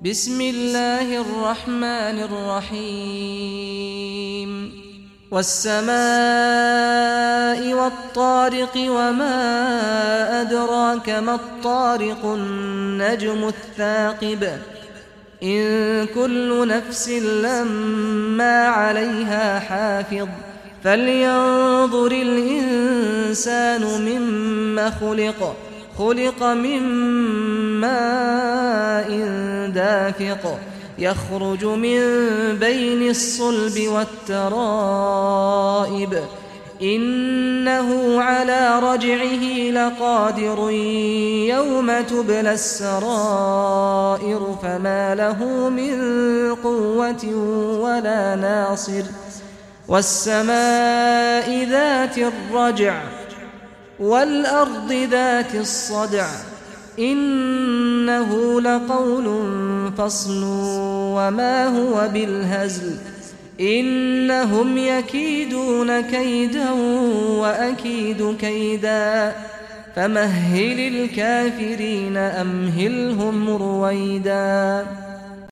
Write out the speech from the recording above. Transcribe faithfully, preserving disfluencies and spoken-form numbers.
بسم الله الرحمن الرحيم والسماء والطارق وما أدراك ما الطارق النجم الثاقب إن كل نفس لما عليها حافظ فلينظر الإنسان مما خلق خلق من ماء دافق يخرج من بين الصلب والترائب إنه على رجعه لقادر يوم تبلى السرائر فما له من قوة ولا ناصر والسماء ذات الرجع والأرض ذات الصدع إنه لقول فصل وما هو بالهزل إنهم يكيدون كيدا وأكيد كيدا فمهل الكافرين أمهلهم رويدا.